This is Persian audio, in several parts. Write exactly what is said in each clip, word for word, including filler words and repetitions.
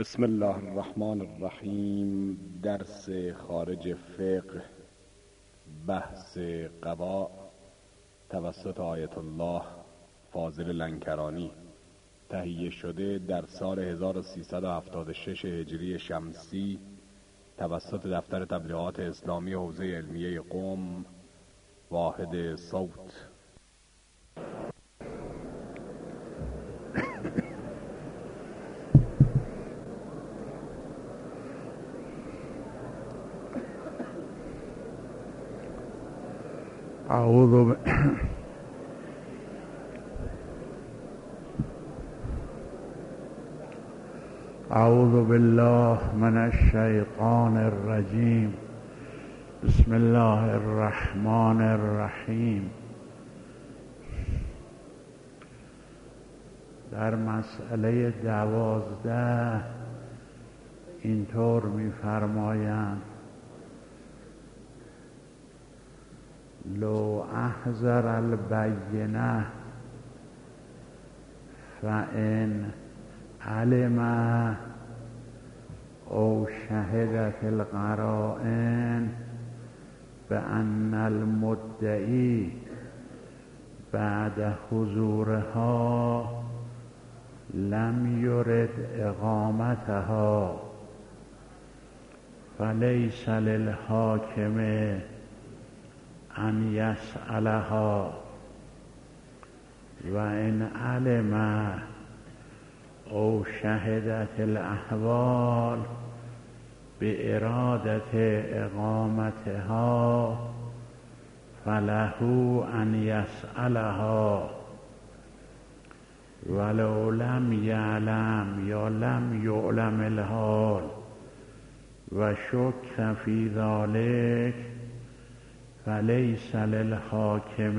بسم الله الرحمن الرحیم. درس خارج فقه، بحث قضا توسط آیت الله فاضل لنکرانی، تهیه شده در سال هزار و سیصد و هفتاد و شش هجری شمسی توسط دفتر تبلیغات اسلامی حوزه علمیه قم، واحد صوت. اعوذ ب... اعوذ بالله من الشیطان الرجیم. بسم الله الرحمن الرحیم. در مسئله دوازده اینطور می‌فرمایند: لو احضر البینه فان علم او شهدت القرائن بان المدعی بعد حضورها لم يرد اقامتها فليس للحاکم ان يسألها و ان علم او شهدت الاحوال بإرادة اقامتها فله ان يسألها ولو لم يعلم یا لم يعلم الحال و شک فی ذلك فلیس للحاکم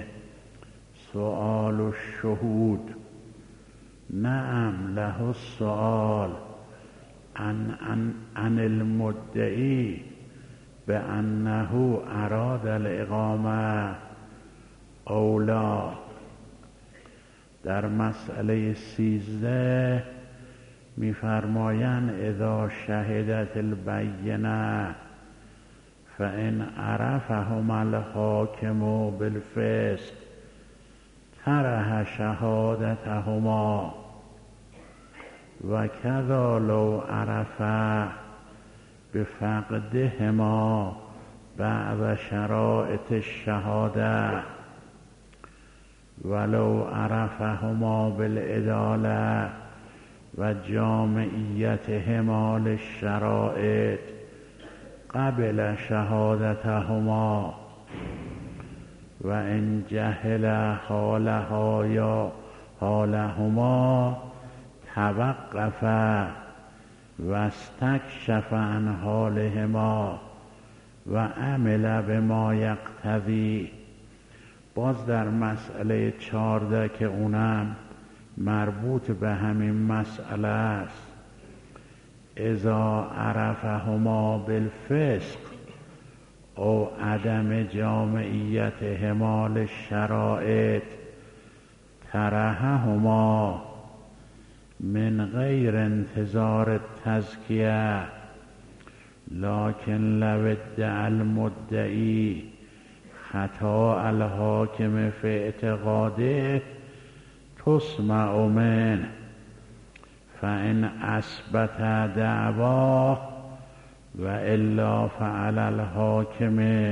سؤال الشهود. نعم له السؤال عن, عن, عن المدعی بأنه اراد الاقامه او لا. در مسئله سیزده می‌فرمایند اذا شهدت البینه فإن عرفهما الحاکم بالفسق طرح شهادتهما و کذا لو عرف بفقدهما بعد شرائط الشهاده ولو عرفهما بالعداله و جامعیتهما للشرائط قبل شهادتهما و ان جهل حالها یا حالهما توقف و استکشف عن حالهما و عمل بما یقتضی. باز در مسئله چارده که اونم مربوط به همین مسئله است: اذا عرفهما بالفسق او عدم جامعیتهما للشرائط طرحهما من غیر انتظار التزکیه لكن لو ادعى المدعی خطا الحاکم فی اعتقاده تسمع منه فإن اثبت دعواه و الا فعل الحاکم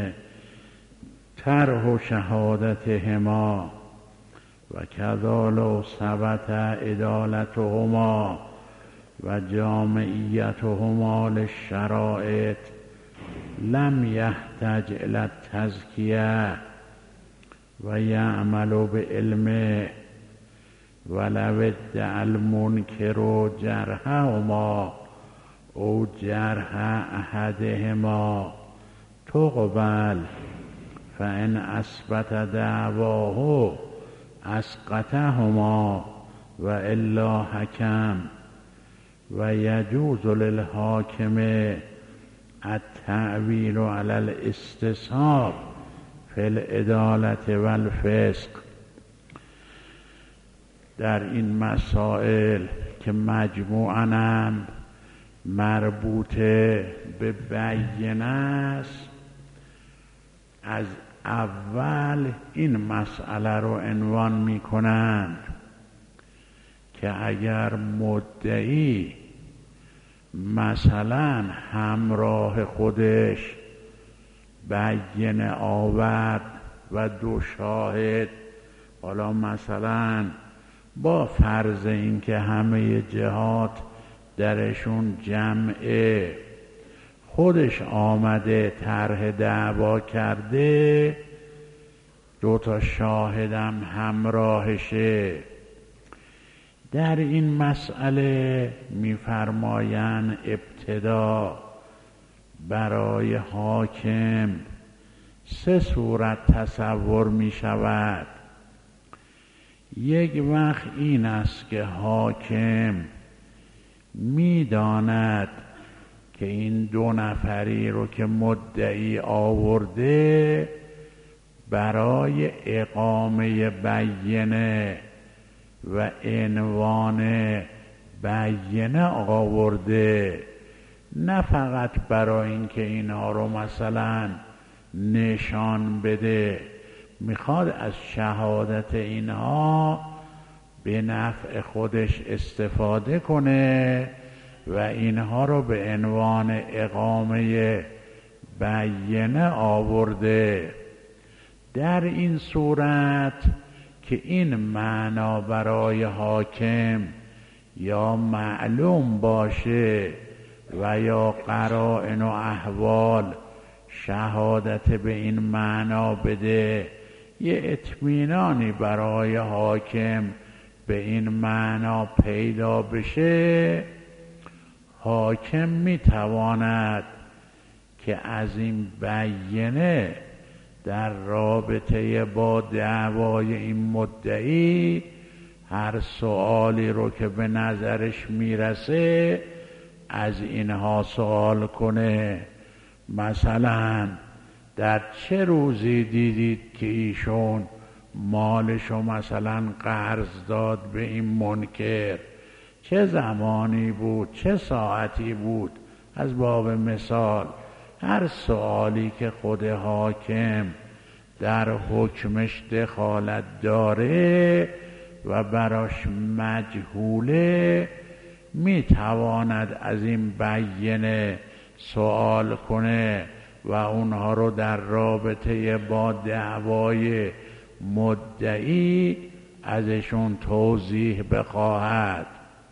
طرح شهادتهما و کذا لو ثبت عدالتهما و جامعیتهما للشرائط لم یحتج الی التزکیه و یعمل بعلمه ولو ادعى المنکر جرحهما او جرح احدهما تقبل فان اثبت دعواه اسقطهما و الا حکم و یجوز للحاکم التأویل علی الاستصحاب فی العدالة و الفسق. در این مسائل که مجموعاً مربوطه به بینه است، از اول این مسئله رو عنوان می کنند که اگر مدعی مثلا همراه خودش بینه آورد و دو شاهد، حالا مثلا با فرض این که همه جهات درشون جمعه، خودش آمده طرح دعوا کرده، دو تا شاهدم همراهشه، در این مسئله می‌فرمایند ابتدا برای حاکم سه صورت تصور می شود. یک وقت این است که حاکم می داند که این دو نفری رو که مدعی آورده برای اقامه بینه و عنوان بینه آورده، نه فقط برای اینکه اینها رو مثلا نشان بده، میخواد از شهادت اینها به نفع خودش استفاده کنه و اینها رو به عنوان اقامه بینه آورده. در این صورت که این معنا برای حاکم یا معلوم باشه و یا قرائن و احوال شهادت به این معنا بده، یه اطمینانی برای حاکم به این معنا پیدا بشه، حاکم میتواند که از این بینه در رابطه با دعوای این مدعی هر سؤالی رو که به نظرش میرسه از اینها سوال کنه. مثلا در چه روزی دیدید که ایشون مالشو مثلا قرض داد به این منکر؟ چه زمانی بود؟ چه ساعتی بود؟ از باب مثال هر سوالی که خود حاکم در حکمش دخالت داره و براش مجهوله میتواند از این بینه سوال کنه و اونها رو در رابطه با دعوای مدعی ازشون توضیح بخواهد.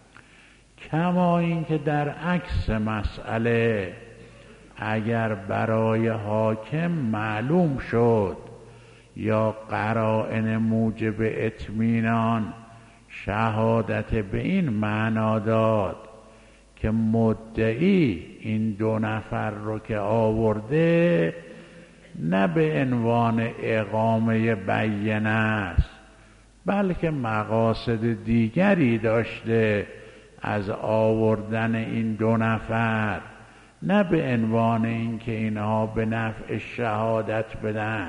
کما اینکه در عکس مسئله اگر برای حاکم معلوم شد یا قرائن موجب اطمینان شهادت به این معنا داد که مدعی این دو نفر رو که آورده نه به عنوان اقامه بینه است بلکه مقاصد دیگری داشته از آوردن این دو نفر، نه به عنوان اینکه اینها به نفع شهادت بدن،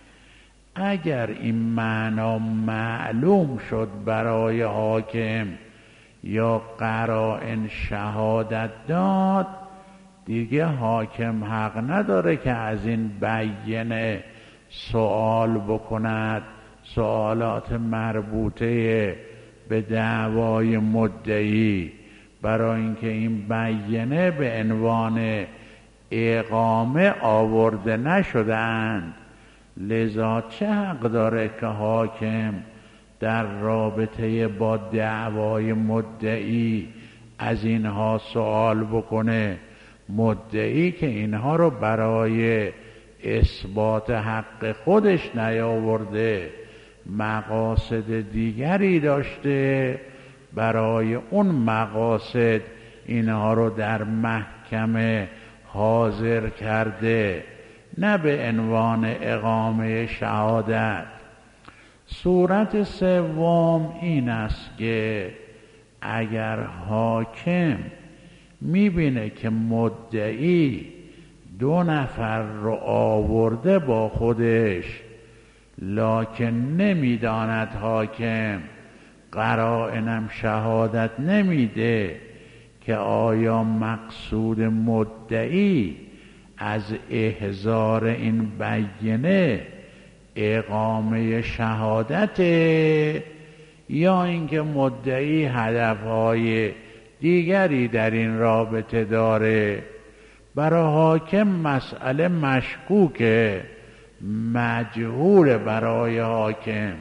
اگر این معنا معلوم شد برای حاکم یا قرائن شهادت داد، دیگه حاکم حق نداره که از این بینه سوال بکند، سوالات مربوطه به دعوای مدعی، برای اینکه این بینه به عنوان اقامه آورده نشدند. لذا چه حق داره که حاکم در رابطه با دعوای مدعی از اینها سوال بکنه؟ مدعی که اینها رو برای اثبات حق خودش نیاورده، مقاصد دیگری داشته، برای اون مقاصد اینها رو در محکمه حاضر کرده، نه به عنوان اقامه شهادت. صورت سوم این است که اگر حاکم میبینه که مدعی دو نفر رو آورده با خودش، لکن نمیداند حاکم، قرائنم شهادت نمیده که آیا مقصود مدعی از احضار این بینه اقامه شهادت، یا اینکه مدعی هدفهای دیگری در این رابطه داره. برای حاکم مسئله مشکوکه، مجهول برای حاکم.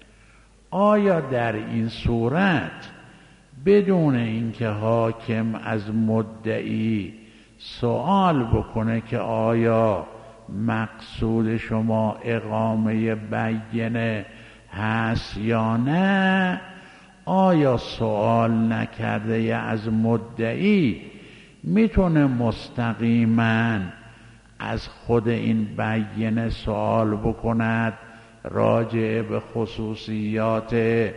آیا در این صورت بدون اینکه حاکم از مدعی سوال بکنه که آیا مقصود شما اقامه بینه هست یا نه، آیا سوال نکرده یا از مدعی میتونه مستقیما از خود این بینه سوال بکند راجع به خصوصیات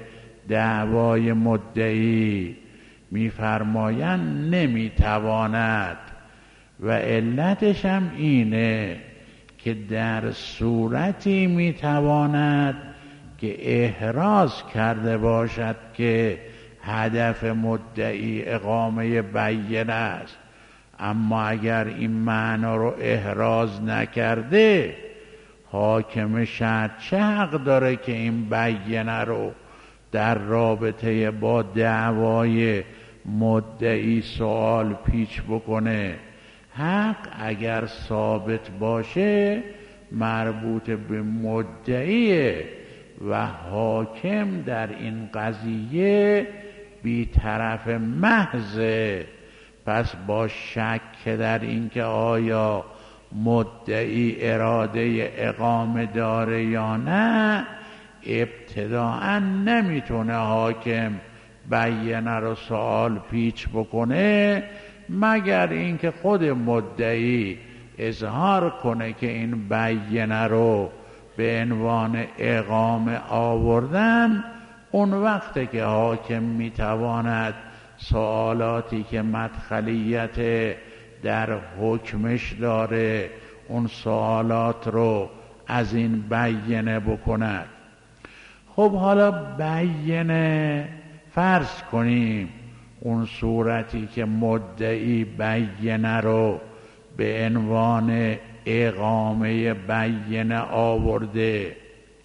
دعوای مدعی؟ میفرمایند نمیتواند، و علتش هم اینه که در صورتی میتواند که احراز کرده باشد که هدف مدعی اقامه بینه است. اما اگر این معنا رو احراز نکرده، حاکم شرع چه حق داره که این بینه رو در رابطه با دعوای مدعی سوال پیچ بکنه؟ حق اگر ثابت باشه مربوط به مدعیه و حاکم در این قضیه بی‌طرف محضه. پس با شک در اینکه آیا مدعی اراده اقامه داره یا نه، ابتداءً نمیتونه حاکم بینه رو سوال پیچ بکنه، مگر اینکه خود مدعی اظهار کنه که این بینه رو به عنوان اقامه آوردن. اون وقته که حاکم میتواند سوالاتی که مدخلیت در حکمش داره اون سوالات رو از این بینه بکند. خب حالا بینه، فرض کنیم اون صورتی که مدعی بینه رو به عنوان اقامه بینه آورده،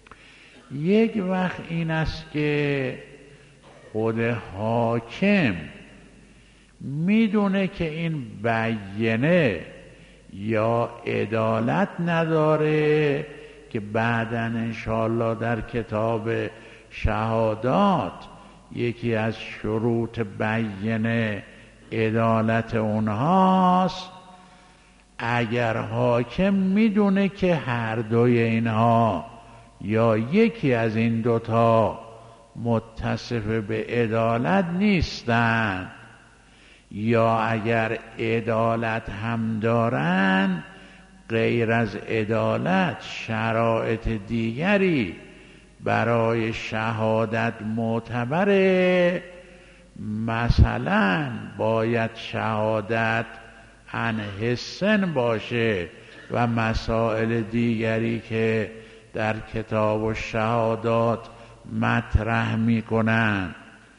یک وقت این است که خود حاکم میدونه که این بینه یا عدالت نداره، که بعداً انشاءالله در کتاب شهادات یکی از شروط بینه عدالت اونهاست. اگر حاکم میدونه که هر دوی اینها یا یکی از این دوتا متصف به عدالت نیستن، یا اگر عدالت هم دارن غیر از عدالت شرایط دیگری برای شهادت معتبره، مثلا باید شهادت عن حسن باشه و مسائل دیگری که در کتاب و شهادات مطرح میکنن.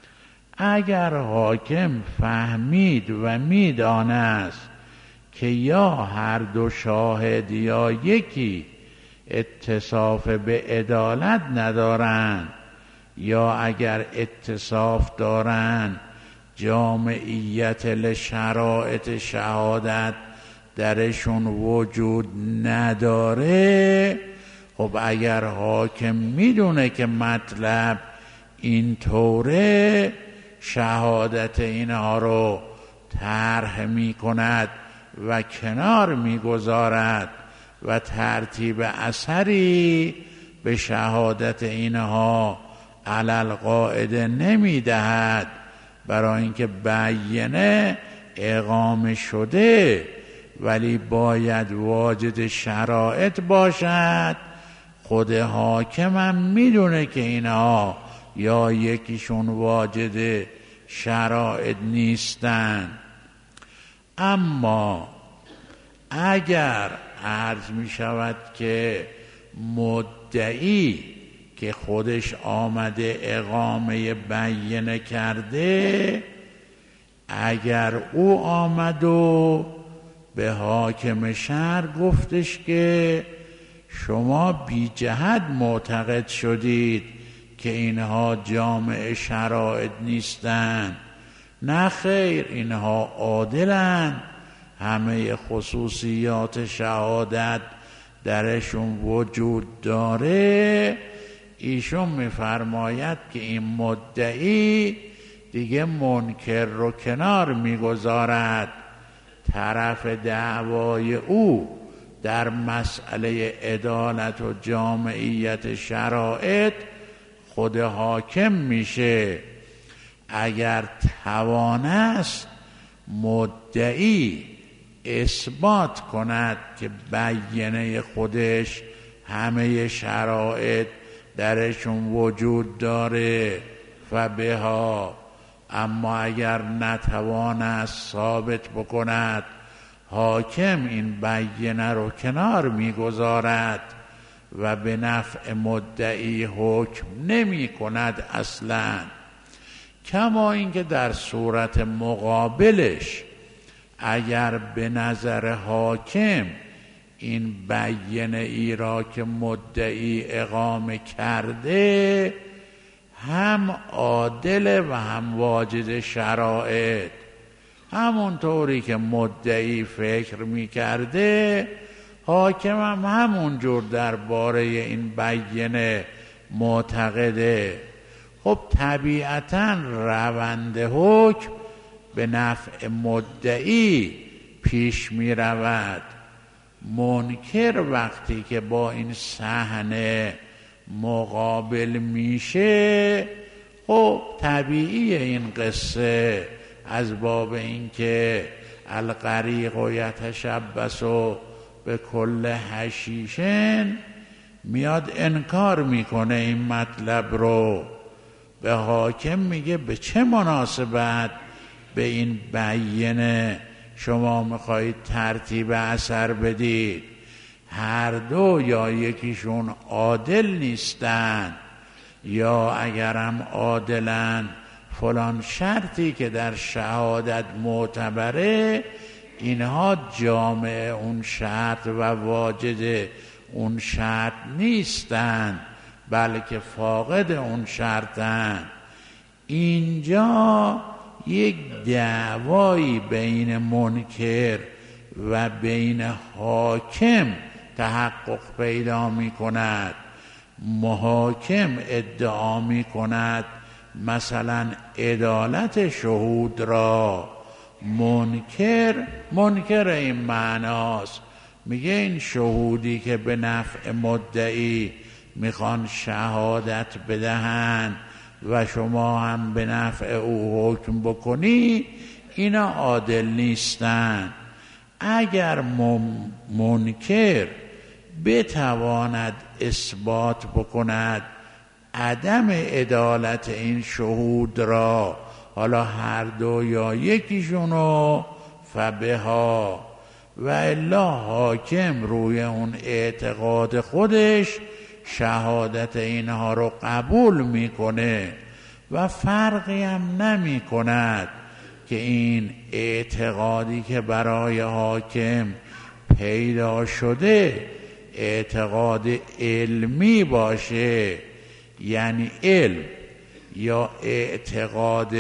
اگر حاکم فهمید و میدانست که یا هر دو شاهد یا یکی اتصاف به عدالت ندارن، یا اگر اتصاف دارن جامعیت لشرائط شهادت درشون وجود نداره، خب اگر حاکم میدونه که مطلب این طوره، شهادت اینها رو طرح میکند و کنار میگذارد و ترتیب اثری به شهادت اینها علی القاعده نمیدهد، برای اینکه بینه اقامه شده ولی باید واجد شرایط باشد. خود حاکم هم میدونه که اینها یا یکیشون واجد شرایط نیستن. اما اگر عرض می شود که مدعی که خودش آمده اقامه بینه کرده، اگر او آمد و به حاکم شهر گفتش که شما بی جهت معتقد شدید که اینها جامع شرائط نیستند، نه خیر، اینها عادلند، همه خصوصیات شهادت درشون وجود داره. ایشون میفرماید که این مدعی دیگه منکر رو کنار میگذارد. طرف دعوای او در مسئله عدالت و جامعیت شرائط خود حاکم میشه. اگر توانست مدعی اثبات کند که بیانه خودش همه شرایط درشون وجود داره و بها، اما اگر نتوانست ثابت بکند، حاکم این بیانه رو کنار میگذارد و به نفع مدعی حکم نمی کند اصلا. کما اینکه در صورت مقابلش اگر به نظر حاکم این بیانه ای را که مدعی اقامه کرده هم عادل و هم واجد شرائط، همونطوری که مدعی فکر می کرده حاکم هم همونجور درباره این بیانه معتقده، خب طبیعتاً روند حکم به نفع مدعی پیش می رود. منکر وقتی که با این صحنه مقابل میشه، خب طبیعی این قصه از باب اینکه الغریق و یتشبث و به کل حشیشن میاد انکار میکنه این مطلب رو. به حاکم میگه به چه مناسبت به این بیانه شما میخواهید ترتیب اثر بدید؟ هر دو یا یکیشون عادل نیستن، یا اگرم عادلن فلان شرطی که در شهادت معتبره اینها جامع اون شرط و واجد اون شرط نیستن، بلکه فاقد اون شرطن. اینجا یک دعوایی بین منکر و بین حاکم تحقق پیدا می کند. محاکم ادعا می کند مثلا عدالت شهود را، منکر منکر این معناست، میگه این شهودی که به نفع مدعی میخوان شهادت بدهند و شما هم به نفع او حکم بکنی، اینا عادل نیستن. اگر منکر بتواند اثبات بکند عدم عدالت این شهود را، حالا هر دو یا یکیشونو، فبها، و الا حاکم روی اون اعتقاد خودش شهادت اینها رو قبول میکنه و فرقی هم نمی کند که این اعتقادی که برای حاکم پیدا شده اعتقاد علمی باشه، یعنی علم، یا اعتقاد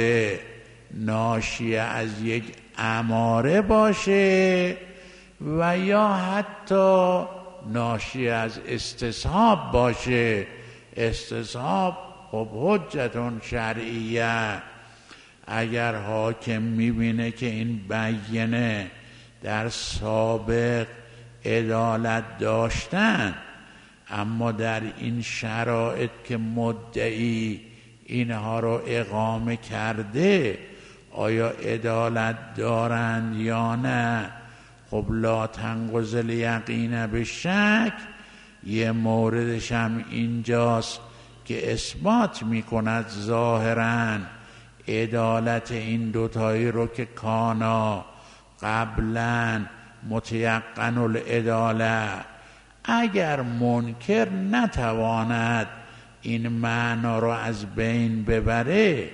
ناشی از یک اماره باشه، و یا حتی ناشی از استصحاب باشه. استصحاب خب حجتون شرعیه. اگر حاکم میبینه که این بیانه در سابق عدالت داشتن، اما در این شرایط که مدعی اینها رو اقامه کرده آیا عدالت دارند یا نه، خب لا تنقض الیقین به شک. یه موردش هم اینجاست که اثبات میکند ظاهراً عدالت این دوتایی رو که کانا قبلا متیقن العداله. اگر منکر نتواند این معنا رو از بین ببره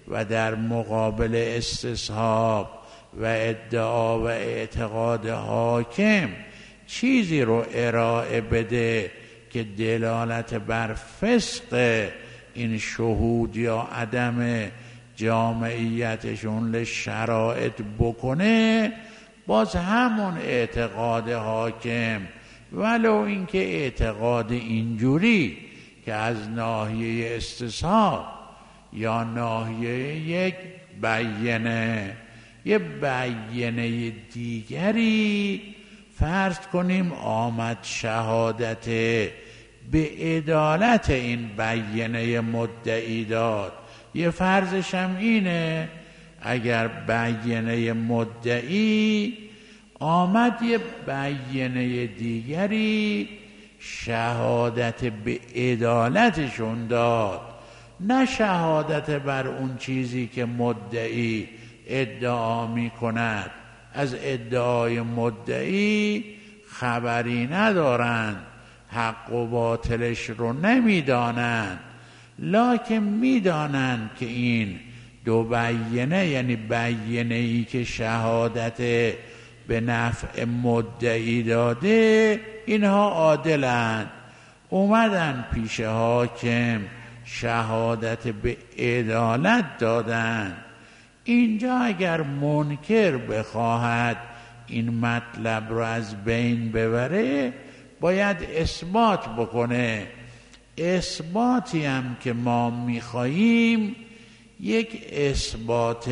و در مقابل استصحاب و ادعا و اعتقاد حاکم چیزی رو ارائه بده که دلالت بر فسق این شهود یا عدم جامعیتشون لشرائط بکنه، باز همون اعتقاد حاکم، ولو اینکه اعتقاد اینجوری که از ناحیه استصحاب یا ناحیه یک بیانه یه بیانه دیگری فرض کنیم آمد شهادت به عدالت این بیانه مدعی داد. یه فرضش هم اینه اگر بیانه مدعی آمد یه بیانه دیگری شهادت به عدالتشون داد، نه شهادت بر اون چیزی که مدعی ادعا می کند، از ادعای مدعی خبری ندارند، حق و باطلش رو نمیدانند، لکن میدانند که این دو بیانه، یعنی بیانه ای که شهادت به نفع مدعی داده، اینها عادلند، اومدن پیش حاکم شهادت به عدالت دادن. اینجا اگر منکر بخواهد این مطلب رو از بین ببره باید اثبات بکنه. اثباتی هم که ما میخواییم یک اثبات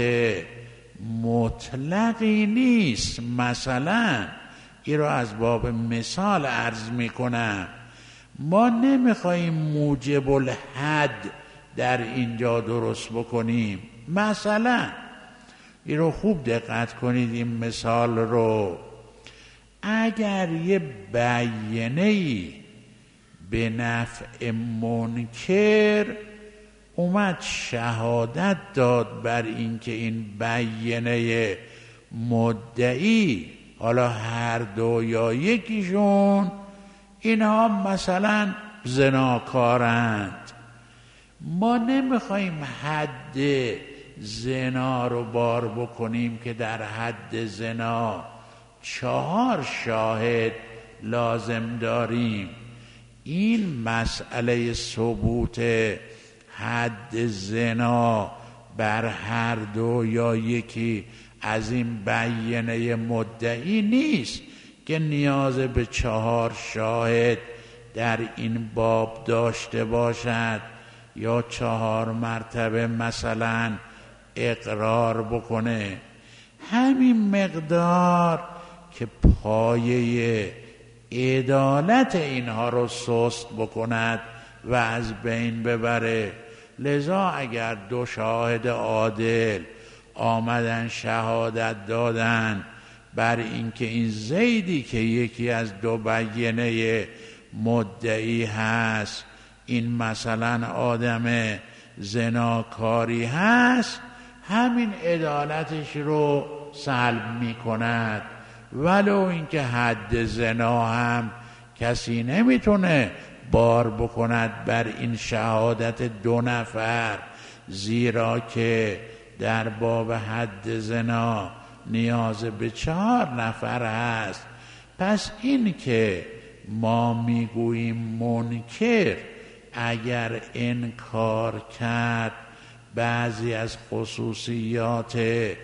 مطلقی نیست. مثلا این رو از باب مثال عرض میکنم، ما نمیخواییم موجب الحد در اینجا درست بکنیم. مثلا این رو خوب دقت کنید، این مثال رو، اگر یه بیانه‌ای به نفع منکر اومد شهادت داد بر این که این بیانه مدعی، حالا هر دو یا یکیشون، اینها مثلا زناکارند، ما نمیخوایم حد زنا رو بار بکنیم که در حد زنا چهار شاهد لازم داریم. این مسئله ثبوت حد زنا بر هر دو یا یکی از این بیانه مدعی نیست که نیاز به چهار شاهد در این باب داشته باشد یا چهار مرتبه مثلا اقرار بکنه. همین مقدار که پایه عدالت اینها رو سست بکند و از بین ببره. لذا اگر دو شاهد عادل آمدن شهادت دادن بر اینکه این زیدی که یکی از دو بیانه مدعی هست این مثلا آدم زناکاری هست، همین عدالتش رو سلب می کند، ولو اینکه حد زنا هم کسی نمیتونه بار بکند بر این شهادت دو نفر، زیرا که در باب حد زنا نیاز به چهار نفر هست. پس این که ما میگوییم منکر اگر انکار کرد بعضی از خصوصیات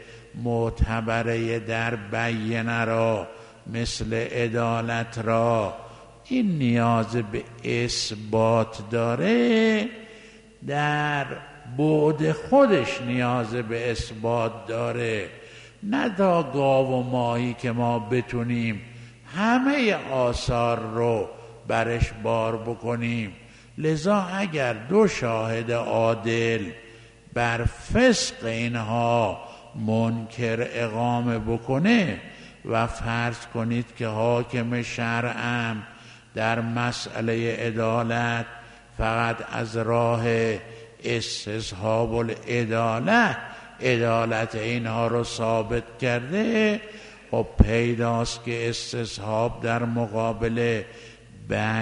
معتبره در بیانه را مثل عدالت را، این نیاز به اثبات داره، در بعد خودش نیاز به اثبات داره، نه تا گاو و ماهی که ما بتونیم همه آثار رو برش بار بکنیم. لذا اگر دو شاهد عادل بر فسق اینها منکر اقامه بکنه و فرض کنید که حاکم شرعم در مسئله عدالت فقط از راه استصحاب العدالت عدالت اینها رو ثابت کرده، خب پیداست که استصحاب در مقابل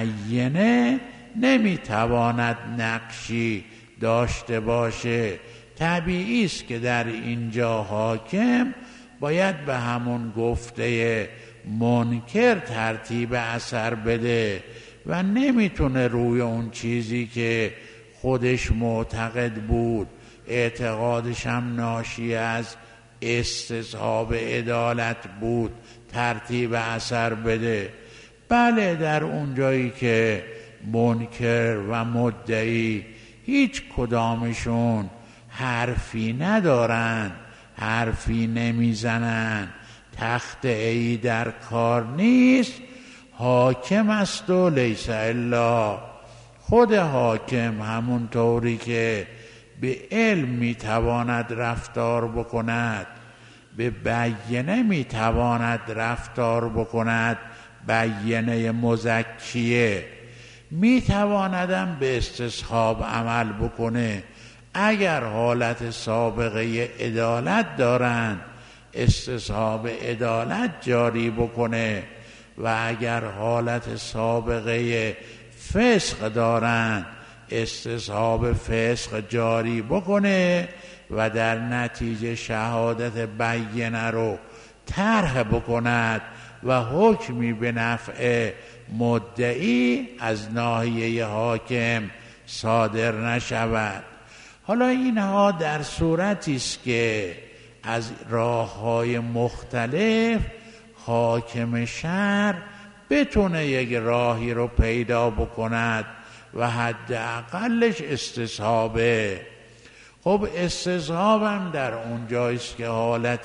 بیانه نمیتواند نقشی داشته باشه طبیعی است که در اینجا حاکم باید به همون گفته منکر ترتیب اثر بده و نمیتونه روی اون چیزی که خودش معتقد بود، اعتقادش هم ناشی از استصحاب عدالت بود، ترتیب اثر بده. بله، در اون جایی که منکر و مدعی هیچ کدامشون حرفی ندارن، حرفی نمیزنن، تخت ای در کار نیست، حاکم است و لیس الا. خود حاکم همون طوری که به علم میتواند رفتار بکند، به بیینه میتواند رفتار بکند، بیینه مزکیه، میتواندم به استصحاب عمل بکنه. اگر حالت سابقه عدالت دارن، استصحاب عدالت جاری بکنه، و اگر حالت سابقه فسق دارن، استصحاب فسق جاری بکنه و در نتیجه شهادت بیینه رو طرح بکند و حکمی به نفع مدعی از ناحیه حاکم صادر نشود. حالا اینها در صورتی است که از راه‌های مختلف حاکم شهر بتونه یک راهی رو پیدا بکند و حداقلش استصحابه. خب استصحابم در اون جاییست که حالت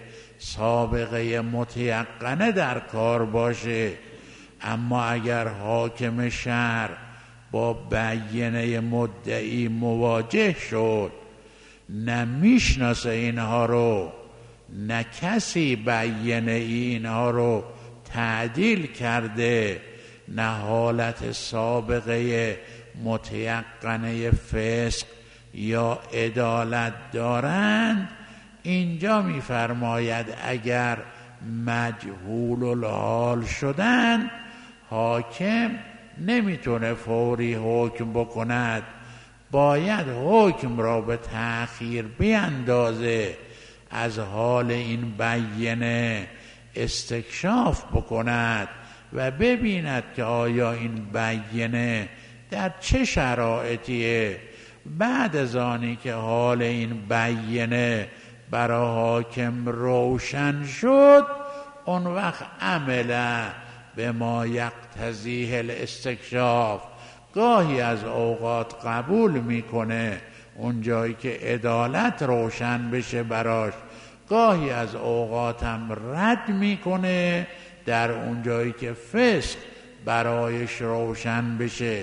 سابقه متیقنه در کار باشه. اما اگر حاکم شهر با بیینه مدعی مواجه شد، نه میشناسه اینها رو، نه کسی بیینه اینها رو تعدیل کرده، نه حالت سابقه متیقنه فسق یا عدالت دارند، اینجا میفرماید اگر مجهول الحال شدن، حاکم نمیتونه فوری حکم بکند، باید حکم را به تأخیر بیندازه، از حال این بیینه استکشاف بکند و ببیند که آیا این بیینه در چه شرایطیه. بعد از آنی که حال این بیینه برای حاکم روشن شد، اون وقت عمله به ما یقتضیه الاستکشاف. گاهی از اوقات قبول میکنه اون جایی که عدالت روشن بشه براش، گاهی از اوقات هم رد میکنه در اون جایی که فسق برایش روشن بشه.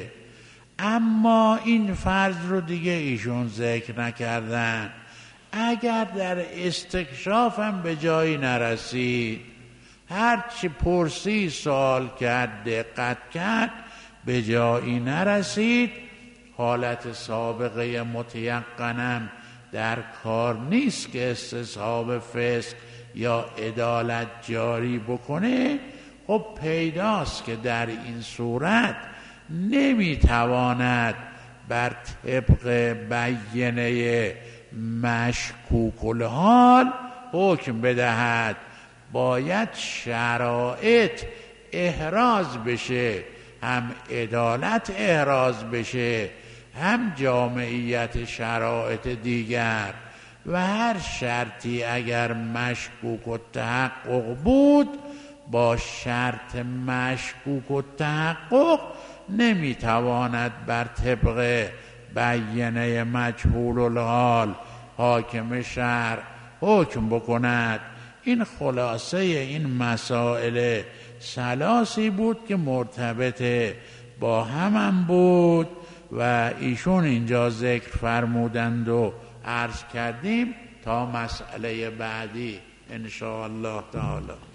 اما این فرض رو دیگه ایشون ذکر نکردن. اگر در استکشاف هم به جایی نرسید، هرچی پرسی سوال کرد، دقت کرد، به جایی نرسید، حالت سابقه متیقنم در کار نیست که استصحاب فسق یا عدالت جاری بکنه، خب پیداست که در این صورت نمیتواند بر طبق بیینه مشکوک الحال حکم بدهد. باید شرایط احراز بشه، هم عدالت احراز بشه، هم جامعیت شرایط دیگر، و هر شرطی اگر مشکوک و تحقق بود، با شرط مشکوک و تحقق نمیتواند بر طبق بیینه مجهول الحال حاکم شهر حکم بکند. این خلاصه این مسائل ثلاثی بود که مرتبط با هم بود و ایشون اینجا ذکر فرمودند و عرض کردیم تا مسئله بعدی ان شاء الله تعالی.